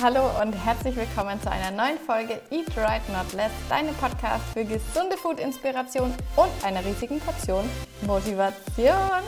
Hallo und herzlich willkommen zu einer neuen Folge Eat Right Not Less, deinem Podcast für gesunde Food-Inspiration und einer riesigen Portion Motivation.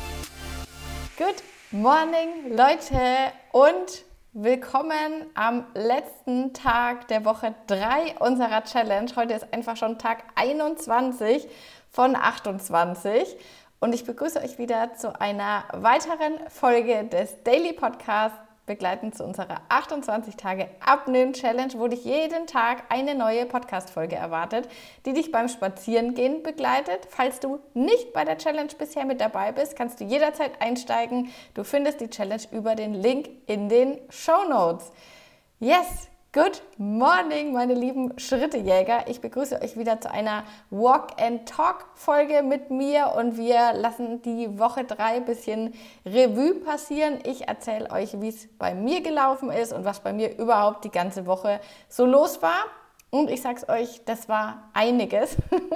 Good morning, Leute, und willkommen am letzten Tag der Woche 3 unserer Challenge. Heute ist einfach schon Tag 21 von 28 und ich begrüße euch wieder zu einer weiteren Folge des Daily Podcasts, begleitend zu unserer 28 Tage Abnehmen-Challenge, wo dich jeden Tag eine neue Podcast-Folge erwartet, die dich beim Spazierengehen begleitet. Falls du nicht bei der Challenge bisher mit dabei bist, kannst du jederzeit einsteigen. Du findest die Challenge über den Link in den Shownotes. Yes! Good morning, meine lieben Schrittejäger. Ich begrüße euch wieder zu einer Walk-and-Talk-Folge mit mir und wir lassen die Woche 3 ein bisschen Revue passieren. Ich erzähle euch, wie es bei mir gelaufen ist und was bei mir überhaupt die ganze Woche so los war. Und ich sag's euch, das war einiges.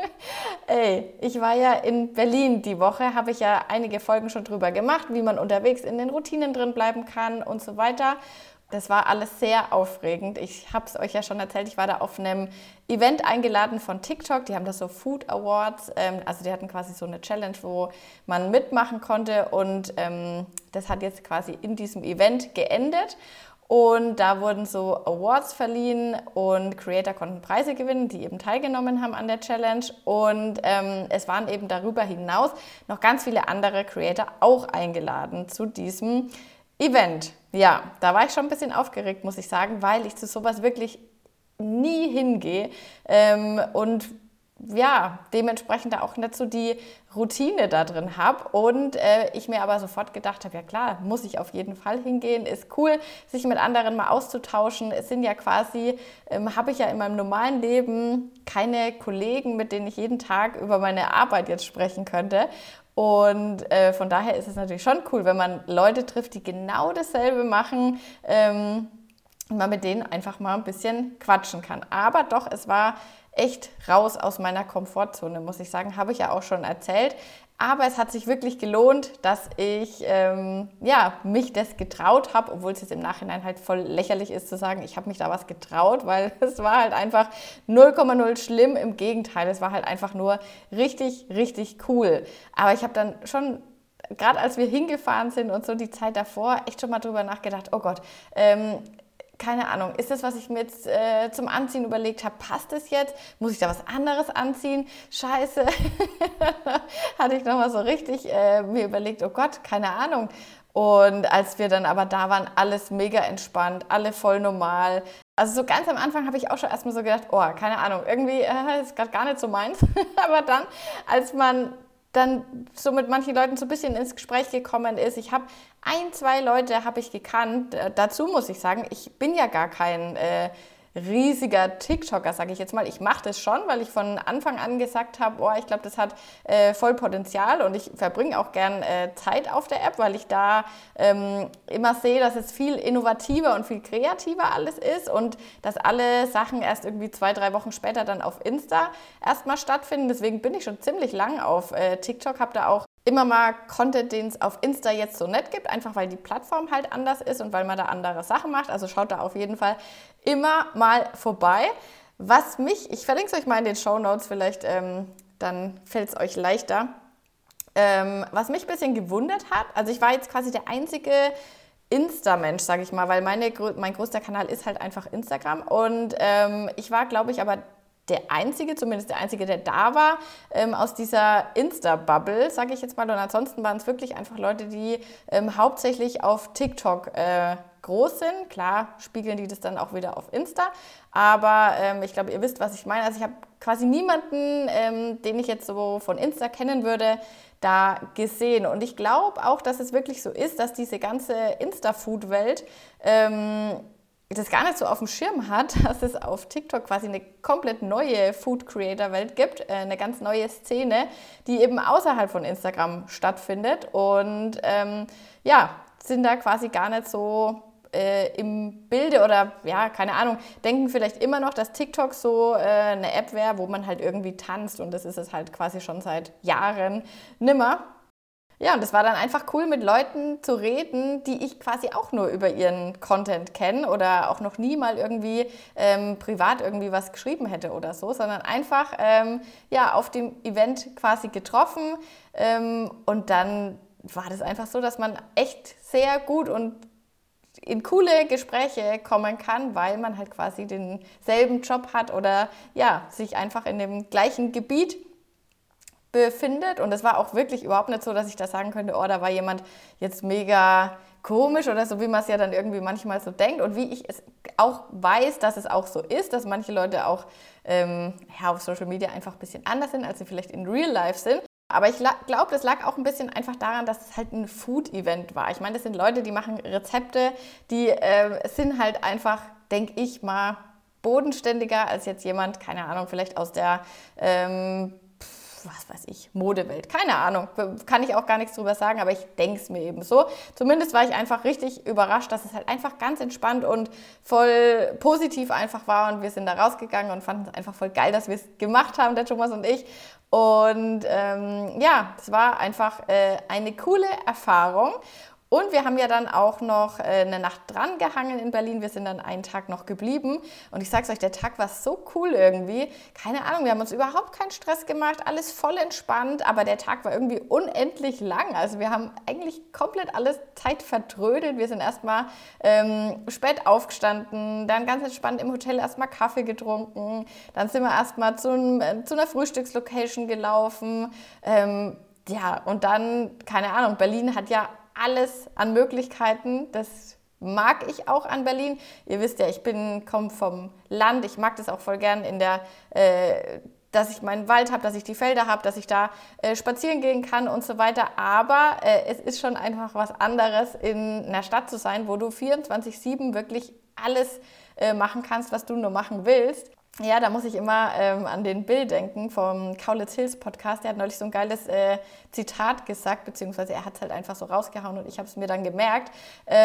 Ey, ich war ja in Berlin die Woche, habe ich ja einige Folgen schon drüber gemacht, wie man unterwegs in den Routinen drin bleiben kann und so weiter. Das war alles sehr aufregend. Ich habe es euch ja schon erzählt, ich war da auf einem Event eingeladen von TikTok. Die haben das so Food Awards, also die hatten quasi so eine Challenge, wo man mitmachen konnte und das hat jetzt quasi in diesem Event geendet. Und da wurden so Awards verliehen und Creator konnten Preise gewinnen, die eben teilgenommen haben an der Challenge. Und es waren eben darüber hinaus noch ganz viele andere Creator auch eingeladen zu diesem Event. Ja, da war ich schon ein bisschen aufgeregt, muss ich sagen, weil ich zu sowas wirklich nie hingehe und ja, dementsprechend da auch nicht so die Routine da drin habe und ich mir aber sofort gedacht habe, ja klar, muss ich auf jeden Fall hingehen, ist cool, sich mit anderen mal auszutauschen. Es sind ja quasi, habe ich ja in meinem normalen Leben keine Kollegen, mit denen ich jeden Tag über meine Arbeit jetzt sprechen könnte. Und von daher ist es natürlich schon cool, wenn man Leute trifft, die genau dasselbe machen und man mit denen einfach mal ein bisschen quatschen kann. Aber doch, es war echt raus aus meiner Komfortzone, muss ich sagen, habe ich ja auch schon erzählt. Aber es hat sich wirklich gelohnt, dass ich mich das getraut habe, obwohl es jetzt im Nachhinein halt voll lächerlich ist zu sagen, ich habe mich da was getraut, weil es war halt einfach 0,0 schlimm. Im Gegenteil, es war halt einfach nur richtig, richtig cool. Aber ich habe dann schon, gerade als wir hingefahren sind und so die Zeit davor, echt schon mal drüber nachgedacht, oh Gott, keine Ahnung, ist das, was ich mir jetzt zum Anziehen überlegt habe, passt es jetzt? Muss ich da was anderes anziehen? Scheiße. Hatte ich nochmal so richtig mir überlegt, oh Gott, keine Ahnung. Und als wir dann aber da waren, alles mega entspannt, alle voll normal. Also so ganz am Anfang habe ich auch schon erstmal so gedacht, oh, keine Ahnung, irgendwie ist gerade gar nicht so meins. Aber dann, als man dann so mit manchen Leuten so ein bisschen ins Gespräch gekommen ist. Ich habe 2 Leute habe ich gekannt. Dazu muss ich sagen, ich bin ja gar kein riesiger TikToker, sage ich jetzt mal. Ich mache das schon, weil ich von Anfang an gesagt habe, oh, ich glaube, das hat voll Potenzial und ich verbringe auch gern Zeit auf der App, weil ich da immer sehe, dass es viel innovativer und viel kreativer alles ist und dass alle Sachen erst irgendwie 2-3 Wochen später dann auf Insta erstmal stattfinden. Deswegen bin ich schon ziemlich lang auf TikTok, habe da auch immer mal Content, den es auf Insta jetzt so nicht gibt, einfach weil die Plattform halt anders ist und weil man da andere Sachen macht. Also schaut da auf jeden Fall immer mal vorbei. Ich verlinke es euch mal in den Shownotes, vielleicht dann fällt es euch leichter. Was mich ein bisschen gewundert hat, also ich war jetzt quasi der einzige Insta-Mensch, sage ich mal, weil mein größter Kanal ist halt einfach Instagram und ich war, glaube ich, aber zumindest der Einzige, der da war, aus dieser Insta-Bubble, sage ich jetzt mal. Und ansonsten waren es wirklich einfach Leute, die hauptsächlich auf TikTok groß sind. Klar spiegeln die das dann auch wieder auf Insta, aber ich glaube, ihr wisst, was ich meine. Also ich habe quasi niemanden, den ich jetzt so von Insta kennen würde, da gesehen. Und ich glaube auch, dass es wirklich so ist, dass diese ganze Insta-Food-Welt das gar nicht so auf dem Schirm hat, dass es auf TikTok quasi eine komplett neue Food-Creator-Welt gibt, eine ganz neue Szene, die eben außerhalb von Instagram stattfindet und sind da quasi gar nicht so im Bilde oder ja, keine Ahnung, denken vielleicht immer noch, dass TikTok so eine App wäre, wo man halt irgendwie tanzt und das ist es halt quasi schon seit Jahren nimmer. Ja, und es war dann einfach cool, mit Leuten zu reden, die ich quasi auch nur über ihren Content kenne oder auch noch nie mal irgendwie privat irgendwie was geschrieben hätte oder so, sondern einfach auf dem Event quasi getroffen und dann war das einfach so, dass man echt sehr gut und in coole Gespräche kommen kann, weil man halt quasi denselben Job hat oder ja, sich einfach in dem gleichen Gebiet befindet. Und es war auch wirklich überhaupt nicht so, dass ich da sagen könnte, oh, da war jemand jetzt mega komisch oder so, wie man es ja dann irgendwie manchmal so denkt. Und wie ich es auch weiß, dass es auch so ist, dass manche Leute auch auf Social Media einfach ein bisschen anders sind, als sie vielleicht in Real Life sind. Aber ich glaube, das lag auch ein bisschen einfach daran, dass es halt ein Food-Event war. Ich meine, das sind Leute, die machen Rezepte, die sind halt einfach, denke ich mal, bodenständiger als jetzt jemand, keine Ahnung, vielleicht aus der, was weiß ich, Modewelt. Keine Ahnung, kann ich auch gar nichts drüber sagen, aber ich denke es mir eben so. Zumindest war ich einfach richtig überrascht, dass es halt einfach ganz entspannt und voll positiv einfach war und wir sind da rausgegangen und fanden es einfach voll geil, dass wir es gemacht haben, der Thomas und ich. Und es war einfach eine coole Erfahrung. Und wir haben ja dann auch noch eine Nacht dran gehangen in Berlin. Wir sind dann einen Tag noch geblieben. Und ich sag's euch, der Tag war so cool irgendwie. Keine Ahnung, wir haben uns überhaupt keinen Stress gemacht, alles voll entspannt. Aber der Tag war irgendwie unendlich lang. Also wir haben eigentlich komplett alles Zeit vertrödelt. Wir sind erstmal spät aufgestanden, dann ganz entspannt im Hotel erstmal Kaffee getrunken. Dann sind wir erstmal zu einer Frühstückslocation gelaufen. Und dann, keine Ahnung, Berlin hat ja alles an Möglichkeiten, das mag ich auch an Berlin. Ihr wisst ja, ich komme vom Land, ich mag das auch voll gern dass ich meinen Wald habe, dass ich die Felder habe, dass ich da spazieren gehen kann und so weiter. Aber es ist schon einfach was anderes, in einer Stadt zu sein, wo du 24/7 wirklich alles machen kannst, was du nur machen willst. Ja, da muss ich immer an den Bill denken vom Kaulitz Hills Podcast. Der hat neulich so ein geiles Zitat gesagt, beziehungsweise er hat es halt einfach so rausgehauen und ich habe es mir dann gemerkt.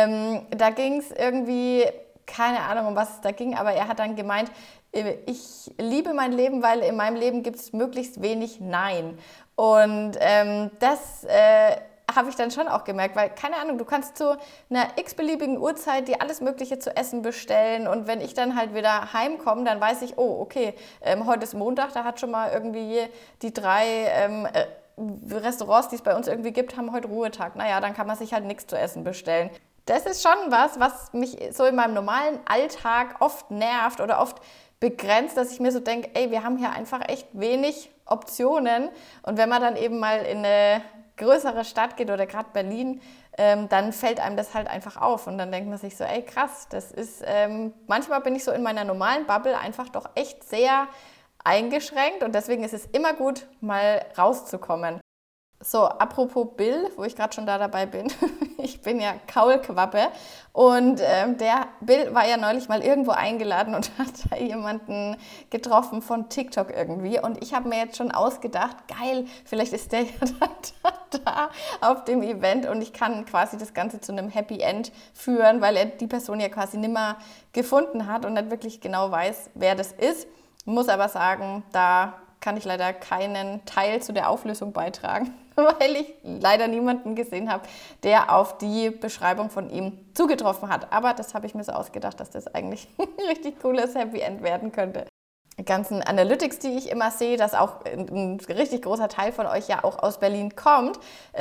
Da ging es irgendwie, keine Ahnung, um was es da ging, aber er hat dann gemeint, ich liebe mein Leben, weil in meinem Leben gibt es möglichst wenig Nein. Und das habe ich dann schon auch gemerkt, weil, keine Ahnung, du kannst zu einer x-beliebigen Uhrzeit dir alles Mögliche zu essen bestellen und wenn ich dann halt wieder heimkomme, dann weiß ich, oh, okay, heute ist Montag, da hat schon mal irgendwie die 3 Restaurants, die es bei uns irgendwie gibt, haben heute Ruhetag. Naja, dann kann man sich halt nichts zu essen bestellen. Das ist schon was mich so in meinem normalen Alltag oft nervt oder oft begrenzt, dass ich mir so denke, ey, wir haben hier einfach echt wenig Optionen und wenn man dann eben mal in eine größere Stadt geht oder gerade Berlin, dann fällt einem das halt einfach auf und dann denkt man sich so, ey krass, das ist, manchmal bin ich so in meiner normalen Bubble einfach doch echt sehr eingeschränkt und deswegen ist es immer gut, mal rauszukommen. So, apropos Bill, wo ich gerade schon dabei bin, ich bin ja Kaulquappe und der Bill war ja neulich mal irgendwo eingeladen und hat da jemanden getroffen von TikTok irgendwie und ich habe mir jetzt schon ausgedacht, geil, vielleicht ist der ja dann da auf dem Event und ich kann quasi das Ganze zu einem Happy End führen, weil er die Person ja quasi nimmer gefunden hat und nicht wirklich genau weiß, wer das ist. Muss aber sagen, da kann ich leider keinen Teil zu der Auflösung beitragen, weil ich leider niemanden gesehen habe, der auf die Beschreibung von ihm zugetroffen hat. Aber das habe ich mir so ausgedacht, dass das eigentlich ein richtig cooles Happy End werden könnte. Die ganzen Analytics, die ich immer sehe, dass auch ein richtig großer Teil von euch ja auch aus Berlin kommt,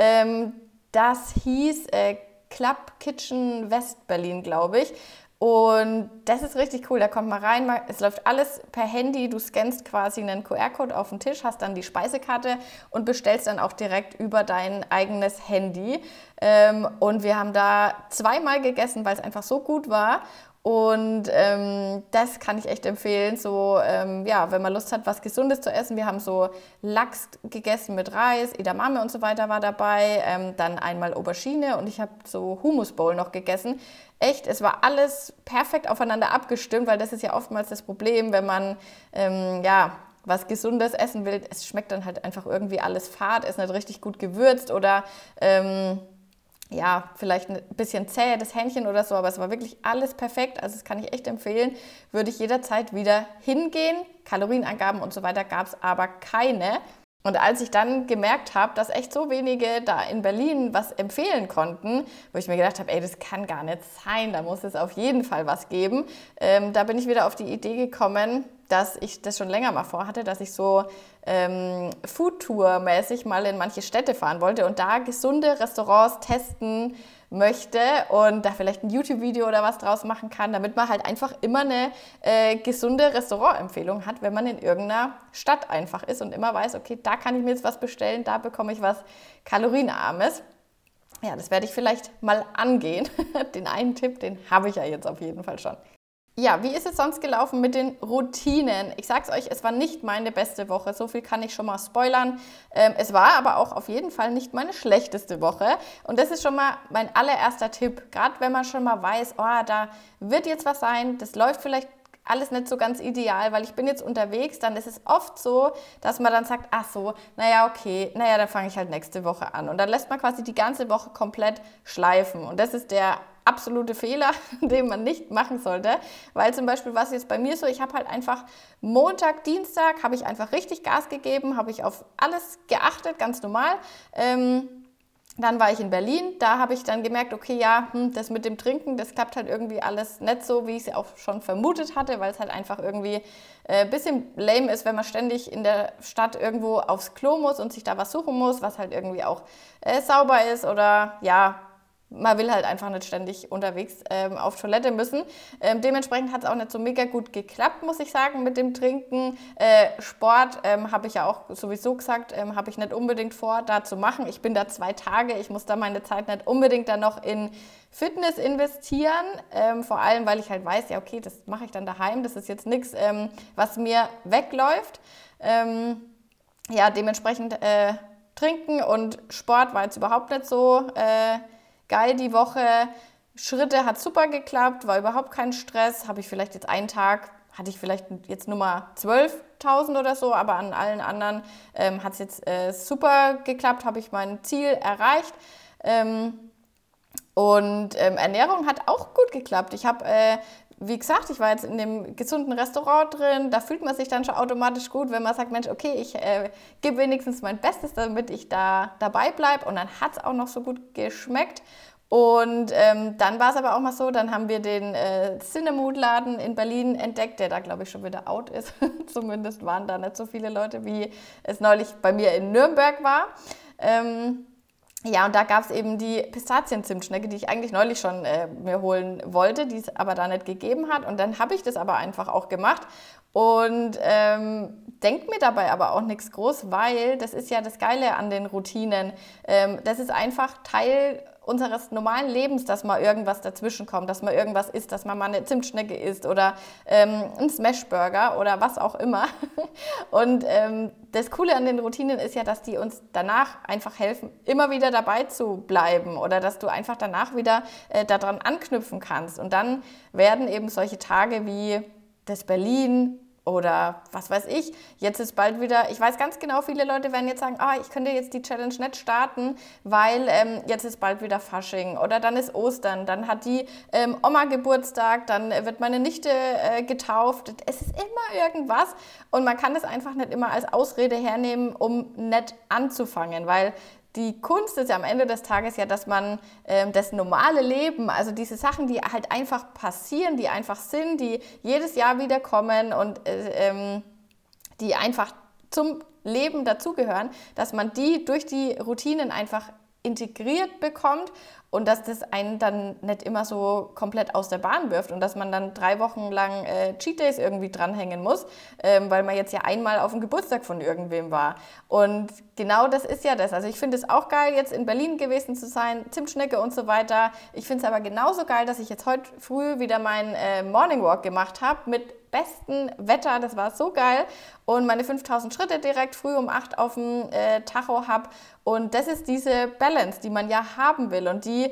das hieß Club Kitchen West Berlin, glaube ich. Und das ist richtig cool, da kommt man rein, es läuft alles per Handy, du scannst quasi einen QR-Code auf den Tisch, hast dann die Speisekarte und bestellst dann auch direkt über dein eigenes Handy. Und wir haben da 2-mal gegessen, weil es einfach so gut war. Und das kann ich echt empfehlen, so wenn man Lust hat, was Gesundes zu essen. Wir haben so Lachs gegessen mit Reis, Edamame und so weiter war dabei, dann einmal Aubergine und ich habe so Hummus Bowl noch gegessen. Echt, es war alles perfekt aufeinander abgestimmt, weil das ist ja oftmals das Problem, wenn man was Gesundes essen will. Es schmeckt dann halt einfach irgendwie alles fad, ist nicht richtig gut gewürzt oder vielleicht ein bisschen zäh, das Hähnchen oder so, aber es war wirklich alles perfekt, also das kann ich echt empfehlen, würde ich jederzeit wieder hingehen. Kalorienangaben und so weiter gab es aber keine. Und als ich dann gemerkt habe, dass echt so wenige da in Berlin was empfehlen konnten, wo ich mir gedacht habe, ey, das kann gar nicht sein, da muss es auf jeden Fall was geben, da bin ich wieder auf die Idee gekommen, dass ich das schon länger mal vorhatte, dass ich so Foodtour-mäßig mal in manche Städte fahren wollte und da gesunde Restaurants testen möchte und da vielleicht ein YouTube-Video oder was draus machen kann, damit man halt einfach immer eine gesunde Restaurantempfehlung hat, wenn man in irgendeiner Stadt einfach ist und immer weiß, okay, da kann ich mir jetzt was bestellen, da bekomme ich was Kalorienarmes. Ja, das werde ich vielleicht mal angehen. Den einen Tipp, den habe ich ja jetzt auf jeden Fall schon. Ja, wie ist es sonst gelaufen mit den Routinen? Ich sag's euch, es war nicht meine beste Woche, so viel kann ich schon mal spoilern. Es war aber auch auf jeden Fall nicht meine schlechteste Woche. Und das ist schon mal mein allererster Tipp, gerade wenn man schon mal weiß, oh, da wird jetzt was sein, das läuft vielleicht alles nicht so ganz ideal, weil ich bin jetzt unterwegs, dann ist es oft so, dass man dann sagt, ach so, naja, okay, naja, dann fange ich halt nächste Woche an. Und dann lässt man quasi die ganze Woche komplett schleifen. Und das ist der absolute Fehler, den man nicht machen sollte, weil zum Beispiel, was jetzt bei mir so, ich habe halt einfach Montag, Dienstag, habe ich einfach richtig Gas gegeben, habe ich auf alles geachtet, ganz normal. Dann war ich in Berlin, da habe ich dann gemerkt, okay, ja, das mit dem Trinken, das klappt halt irgendwie alles nicht so, wie ich es auch schon vermutet hatte, weil es halt einfach irgendwie ein bisschen lame ist, wenn man ständig in der Stadt irgendwo aufs Klo muss und sich da was suchen muss, was halt irgendwie auch sauber ist oder ja, man will halt einfach nicht ständig unterwegs auf Toilette müssen. Dementsprechend hat es auch nicht so mega gut geklappt, muss ich sagen, mit dem Trinken. Sport habe ich ja auch sowieso gesagt, habe ich nicht unbedingt vor, da zu machen. Ich bin da 2 Tage, ich muss da meine Zeit nicht unbedingt dann noch in Fitness investieren. Vor allem, weil ich halt weiß, ja okay, das mache ich dann daheim. Das ist jetzt nichts, was mir wegläuft. Ja, dementsprechend Trinken und Sport war jetzt überhaupt nicht so geil die Woche. Schritte hat super geklappt, war überhaupt kein Stress. Habe ich vielleicht jetzt einen Tag, hatte ich vielleicht jetzt Nummer 12.000 oder so, aber an allen anderen hat es jetzt super geklappt, habe ich mein Ziel erreicht. Und Ernährung hat auch gut geklappt. Ich habe, wie gesagt, ich war jetzt in dem gesunden Restaurant drin, da fühlt man sich dann schon automatisch gut, wenn man sagt, Mensch, okay, ich gebe wenigstens mein Bestes, damit ich da dabei bleibe. Und dann hat es auch noch so gut geschmeckt. Und dann war es aber auch mal so, dann haben wir den Cinemood-Laden in Berlin entdeckt, der da, glaube ich, schon wieder out ist. Zumindest waren da nicht so viele Leute, wie es neulich bei mir in Nürnberg war. Ja, und da gab es eben die Pistazien-Zimtschnecke, die ich eigentlich neulich schon mir holen wollte, die es aber da nicht gegeben hat. Und dann habe ich das aber einfach auch gemacht und denke mir dabei aber auch nichts groß, weil das ist ja das Geile an den Routinen. Das ist einfach Teil unseres normalen Lebens, dass mal irgendwas dazwischen kommt, dass mal irgendwas isst, dass man mal eine Zimtschnecke isst oder einen Smashburger oder was auch immer. Und das Coole an den Routinen ist ja, dass die uns danach einfach helfen, immer wieder dabei zu bleiben oder dass du einfach danach wieder daran anknüpfen kannst. Und dann werden eben solche Tage wie das Berlin oder was weiß ich, jetzt ist bald wieder, ich weiß ganz genau, viele Leute werden jetzt sagen, ich könnte jetzt die Challenge nicht starten, weil jetzt ist bald wieder Fasching oder dann ist Ostern, dann hat die Oma Geburtstag, dann wird meine Nichte getauft. Es ist immer irgendwas und man kann es einfach nicht immer als Ausrede hernehmen, um nicht anzufangen, weil die Kunst ist ja am Ende des Tages ja, dass man das normale Leben, also diese Sachen, die halt einfach passieren, die einfach sind, die jedes Jahr wieder kommen und die einfach zum Leben dazugehören, dass man die durch die Routinen einfach integriert bekommt und dass das einen dann nicht immer so komplett aus der Bahn wirft und dass man dann 3 Wochen lang Cheat Days irgendwie dranhängen muss, weil man jetzt ja einmal auf dem Geburtstag von irgendwem war. Und genau das ist ja das. Also ich finde es auch geil, jetzt in Berlin gewesen zu sein, Zimtschnecke und so weiter. Ich finde es aber genauso geil, dass ich jetzt heute früh wieder meinen Morning Walk gemacht habe mit besten Wetter, das war so geil und meine 5000 Schritte direkt früh um 8 auf dem Tacho habe und das ist diese Balance, die man ja haben will und die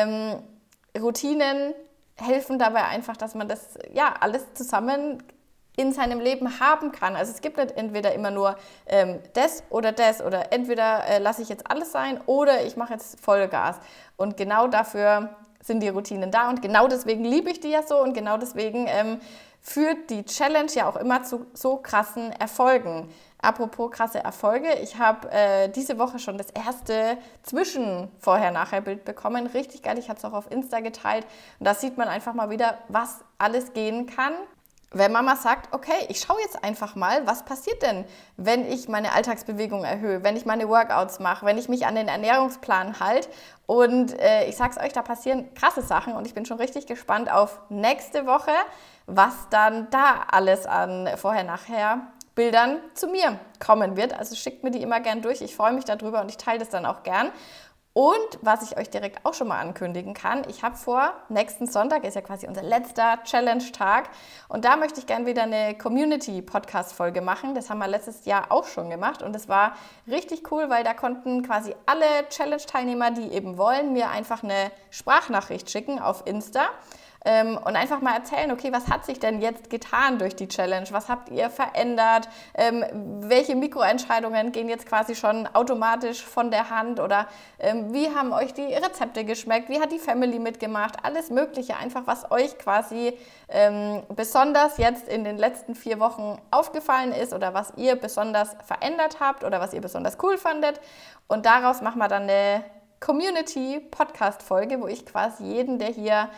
Routinen helfen dabei einfach, dass man das ja alles zusammen in seinem Leben haben kann. Also es gibt nicht entweder immer nur das oder entweder lasse ich jetzt alles sein oder ich mache jetzt Vollgas und genau dafür sind die Routinen da und genau deswegen liebe ich die ja so und genau deswegen führt die Challenge ja auch immer zu so krassen Erfolgen. Apropos krasse Erfolge, ich habe diese Woche schon das erste Zwischen-Vorher-Nachher-Bild bekommen. Richtig geil, ich habe es auch auf Insta geteilt. Und da sieht man einfach mal wieder, was alles gehen kann, wenn Mama sagt, okay, ich schaue jetzt einfach mal, was passiert denn, wenn ich meine Alltagsbewegung erhöhe, wenn ich meine Workouts mache, wenn ich mich an den Ernährungsplan halte. Und ich sag's euch, da passieren krasse Sachen und ich bin schon richtig gespannt auf nächste Woche, was dann da alles an Vorher-Nachher-Bildern zu mir kommen wird. Also schickt mir die immer gern durch, ich freue mich darüber und ich teile das dann auch gern. Und was ich euch direkt auch schon mal ankündigen kann, ich habe vor, nächsten Sonntag ist ja quasi unser letzter Challenge-Tag und da möchte ich gerne wieder eine Community-Podcast-Folge machen. Das haben wir letztes Jahr auch schon gemacht und das war richtig cool, weil da konnten quasi alle Challenge-Teilnehmer, die eben wollen, mir einfach eine Sprachnachricht schicken auf Insta. Und einfach mal erzählen, okay, was hat sich denn jetzt getan durch die Challenge? Was habt ihr verändert? Welche Mikroentscheidungen gehen jetzt quasi schon automatisch von der Hand? Oder wie haben euch die Rezepte geschmeckt? Wie hat die Family mitgemacht? Alles Mögliche, einfach was euch quasi besonders jetzt in den letzten 4 Wochen aufgefallen ist oder was ihr besonders verändert habt oder was ihr besonders cool fandet. Und daraus machen wir dann eine Community-Podcast-Folge, wo ich quasi jeden, der hier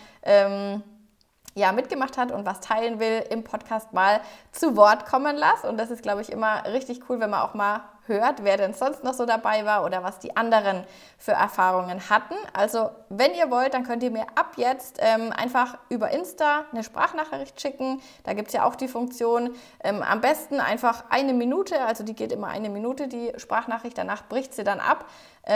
mitgemacht hat und was teilen will, im Podcast mal zu Wort kommen lasse. Und das ist, glaube ich, immer richtig cool, wenn man auch mal hört, wer denn sonst noch so dabei war oder was die anderen für Erfahrungen hatten. Also wenn ihr wollt, dann könnt ihr mir ab jetzt einfach über Insta eine Sprachnachricht schicken. Da gibt es ja auch die Funktion. Am besten einfach 1 Minute, also die geht immer 1 Minute, die Sprachnachricht, danach bricht sie dann ab.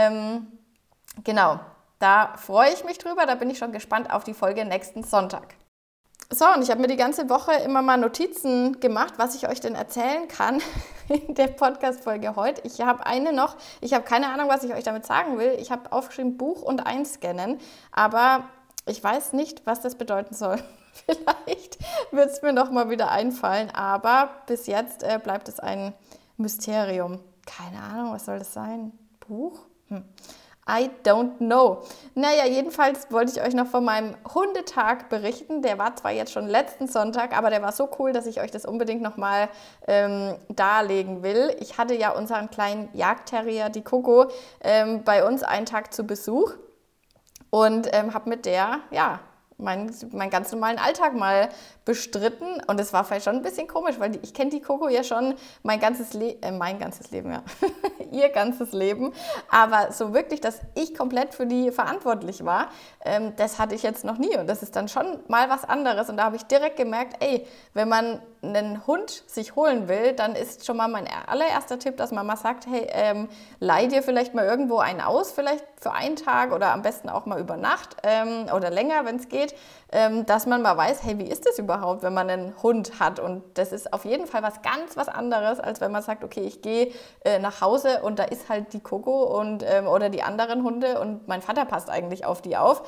Genau, da freue ich mich drüber, da bin ich schon gespannt auf die Folge nächsten Sonntag. So, und ich habe mir die ganze Woche immer mal Notizen gemacht, was ich euch denn erzählen kann in der Podcast-Folge heute. Ich habe keine Ahnung, was ich euch damit sagen will. Ich habe aufgeschrieben, Buch und einscannen, aber ich weiß nicht, was das bedeuten soll. Vielleicht wird es mir noch mal wieder einfallen, aber bis jetzt bleibt es ein Mysterium. Keine Ahnung, was soll das sein? Buch? I don't know. Naja, jedenfalls wollte ich euch noch von meinem Hundetag berichten. Der war zwar jetzt schon letzten Sonntag, aber der war so cool, dass ich euch das unbedingt nochmal darlegen will. Ich hatte ja unseren kleinen Jagdterrier, die Coco, bei uns einen Tag zu Besuch und habe mit der, meinen ganz normalen Alltag mal bestritten und es war vielleicht schon ein bisschen komisch, weil ich kenne die Coco ja schon mein ganzes Leben, ja, ihr ganzes Leben, aber so wirklich, dass ich komplett für die verantwortlich war, das hatte ich jetzt noch nie und das ist dann schon mal was anderes und da habe ich direkt gemerkt, wenn man einen Hund sich holen will, dann ist schon mal mein allererster Tipp, dass Mama sagt, hey, leih dir vielleicht mal irgendwo einen aus, vielleicht für einen Tag oder am besten auch mal über Nacht oder länger, wenn es geht, dass man mal weiß, hey, wie ist das überhaupt, wenn man einen Hund hat? Und das ist auf jeden Fall was anderes, als wenn man sagt, okay, ich gehe nach Hause und da ist halt die Coco und, oder die anderen Hunde und mein Vater passt eigentlich auf die auf.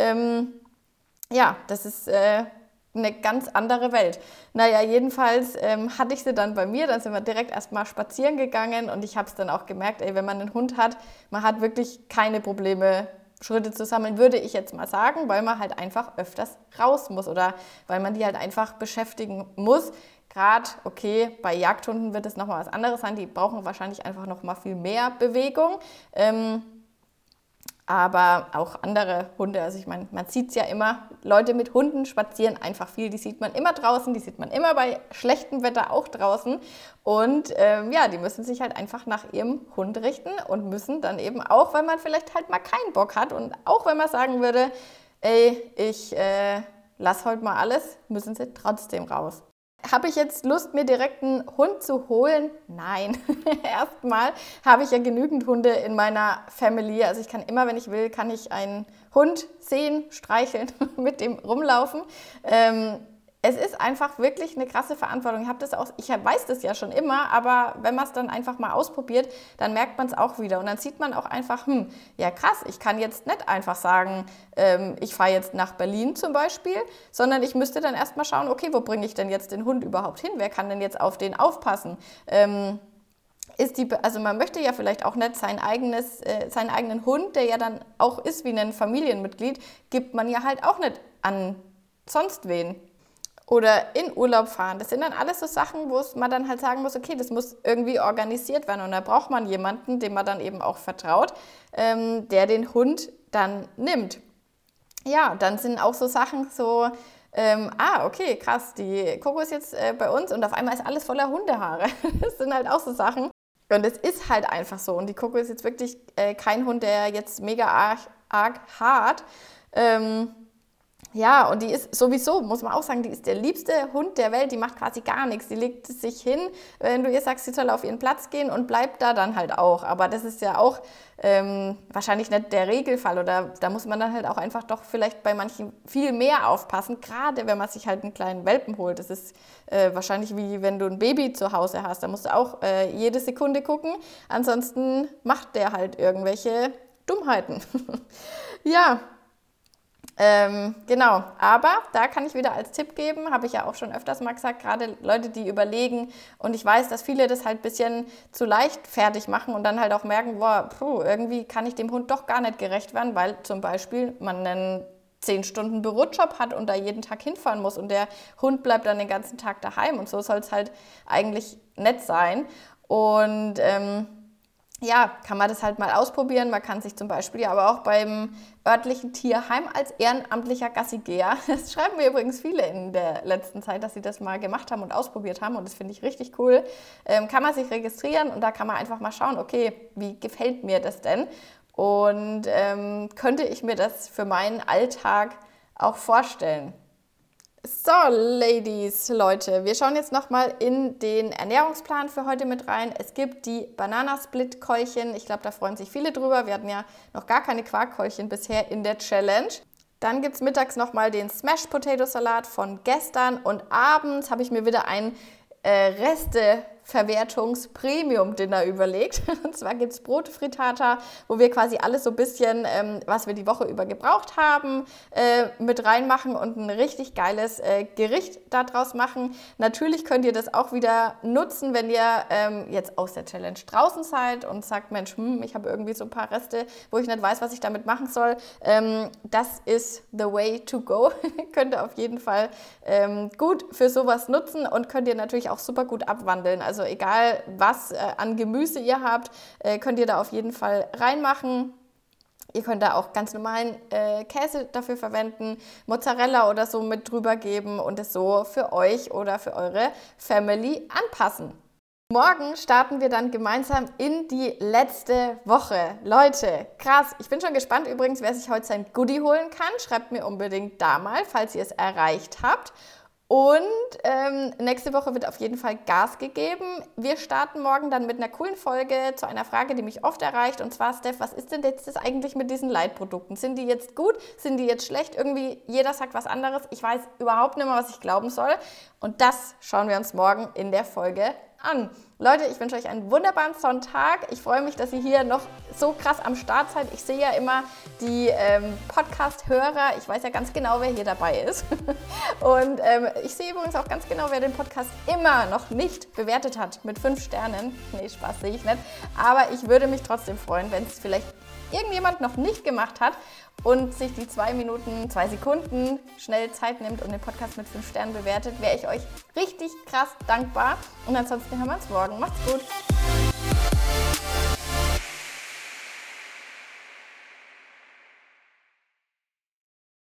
Das ist eine ganz andere Welt. Naja, jedenfalls hatte ich sie dann bei mir, dann sind wir direkt erstmal spazieren gegangen und ich habe es dann auch gemerkt, wenn man einen Hund hat, man hat wirklich keine Probleme, Schritte zu sammeln, würde ich jetzt mal sagen, weil man halt einfach öfters raus muss oder weil man die halt einfach beschäftigen muss. Gerade, okay, bei Jagdhunden wird es nochmal was anderes sein, die brauchen wahrscheinlich einfach nochmal viel mehr Bewegung. Aber auch andere Hunde, also ich meine, man sieht es ja immer, Leute mit Hunden spazieren einfach viel, die sieht man immer draußen, die sieht man immer bei schlechtem Wetter auch draußen und die müssen sich halt einfach nach ihrem Hund richten und müssen dann eben auch, wenn man vielleicht halt mal keinen Bock hat und auch wenn man sagen würde, ich lass heute mal alles, müssen sie trotzdem raus. Habe ich jetzt Lust, mir direkt einen Hund zu holen? Nein. Erstmal habe ich ja genügend Hunde in meiner Family. Also ich kann immer, wenn ich will, kann ich einen Hund sehen, streicheln, mit dem rumlaufen. Es ist einfach wirklich eine krasse Verantwortung. Ich weiß das ja schon immer, aber wenn man es dann einfach mal ausprobiert, dann merkt man es auch wieder. Und dann sieht man auch einfach, ja krass, ich kann jetzt nicht einfach sagen, ich fahre jetzt nach Berlin zum Beispiel, sondern ich müsste dann erstmal schauen, okay, wo bringe ich denn jetzt den Hund überhaupt hin? Wer kann denn jetzt auf den aufpassen? Man möchte ja vielleicht auch nicht seinen eigenen Hund, der ja dann auch ist wie ein Familienmitglied, gibt man ja halt auch nicht an sonst wen. oder in Urlaub fahren. Das sind dann alles so Sachen, wo man dann halt sagen muss, okay, das muss irgendwie organisiert werden und da braucht man jemanden, dem man dann eben auch vertraut, der den Hund dann nimmt. Ja, dann sind auch so Sachen so, okay, krass, die Coco ist jetzt bei uns und auf einmal ist alles voller Hundehaare. Das sind halt auch so Sachen. Und es ist halt einfach so. Und die Coco ist jetzt wirklich kein Hund, der jetzt mega arg hart. Ja, und die ist sowieso, muss man auch sagen, die ist der liebste Hund der Welt. Die macht quasi gar nichts. Die legt sich hin, wenn du ihr sagst, sie soll auf ihren Platz gehen und bleibt da dann halt auch. Aber das ist ja auch wahrscheinlich nicht der Regelfall. Oder da muss man dann halt auch einfach doch vielleicht bei manchen viel mehr aufpassen. Gerade wenn man sich halt einen kleinen Welpen holt. Das ist wahrscheinlich wie wenn du ein Baby zu Hause hast. Da musst du auch jede Sekunde gucken. Ansonsten macht der halt irgendwelche Dummheiten. Ja. Genau, aber da kann ich wieder als Tipp geben, habe ich ja auch schon öfters mal gesagt, gerade Leute, die überlegen und ich weiß, dass viele das halt ein bisschen zu leicht fertig machen und dann halt auch merken, boah, irgendwie kann ich dem Hund doch gar nicht gerecht werden, weil zum Beispiel man einen 10 Stunden Bürojob hat und da jeden Tag hinfahren muss und der Hund bleibt dann den ganzen Tag daheim und so soll es halt eigentlich nicht sein und ja, kann man das halt mal ausprobieren. Man kann sich zum Beispiel ja aber auch beim örtlichen Tierheim als ehrenamtlicher Gassigeher, das schreiben mir übrigens viele in der letzten Zeit, dass sie das mal gemacht haben und ausprobiert haben und das finde ich richtig cool, kann man sich registrieren und da kann man einfach mal schauen, okay, wie gefällt mir das denn? Und könnte ich mir das für meinen Alltag auch vorstellen? So, Ladies, Leute, wir schauen jetzt nochmal in den Ernährungsplan für heute mit rein. Es gibt die Bananasplit-Keulchen. Ich glaube, da freuen sich viele drüber. Wir hatten ja noch gar keine Quarkkeulchen bisher in der Challenge. Dann gibt es mittags nochmal den Smashed Potato Salat von gestern und abends habe ich mir wieder ein Resteverwertungs-Premium-Dinner überlegt. Und zwar gibt es Brotfrittata, wo wir quasi alles so ein bisschen, was wir die Woche über gebraucht haben, mit reinmachen und ein richtig geiles Gericht daraus machen. Natürlich könnt ihr das auch wieder nutzen, wenn ihr jetzt aus der Challenge draußen seid und sagt, Mensch, ich habe irgendwie so ein paar Reste, wo ich nicht weiß, was ich damit machen soll. Das ist the way to go. Könnt ihr auf jeden Fall gut für sowas nutzen und könnt ihr natürlich auch super gut abwandeln. Also egal, was an Gemüse ihr habt, könnt ihr da auf jeden Fall reinmachen. Ihr könnt da auch ganz normalen Käse dafür verwenden, Mozzarella oder so mit drüber geben und es so für euch oder für eure Family anpassen. Morgen starten wir dann gemeinsam in die letzte Woche. Leute, krass. Ich bin schon gespannt übrigens, wer sich heute sein Goodie holen kann. Schreibt mir unbedingt da mal, falls ihr es erreicht habt. Und nächste Woche wird auf jeden Fall Gas gegeben. Wir starten morgen dann mit einer coolen Folge zu einer Frage, die mich oft erreicht. Und zwar, Steph, was ist denn jetzt das eigentlich mit diesen Leitprodukten? Sind die jetzt gut? Sind die jetzt schlecht? Irgendwie jeder sagt was anderes. Ich weiß überhaupt nicht mehr, was ich glauben soll. Und das schauen wir uns morgen in der Folge an. Leute, ich wünsche euch einen wunderbaren Sonntag. Ich freue mich, dass ihr hier noch so krass am Start seid. Ich sehe ja immer die Podcast-Hörer. Ich weiß ja ganz genau, wer hier dabei ist. Und ich sehe übrigens auch ganz genau, wer den Podcast immer noch nicht bewertet hat mit 5 Sternen. Nee, Spaß sehe ich nicht. Aber ich würde mich trotzdem freuen, wenn es vielleicht irgendjemand noch nicht gemacht hat und sich die 2 Sekunden schnell Zeit nimmt und den Podcast mit 5 Sternen bewertet, wäre ich euch richtig krass dankbar. Und ansonsten hören wir uns morgen. Macht's gut!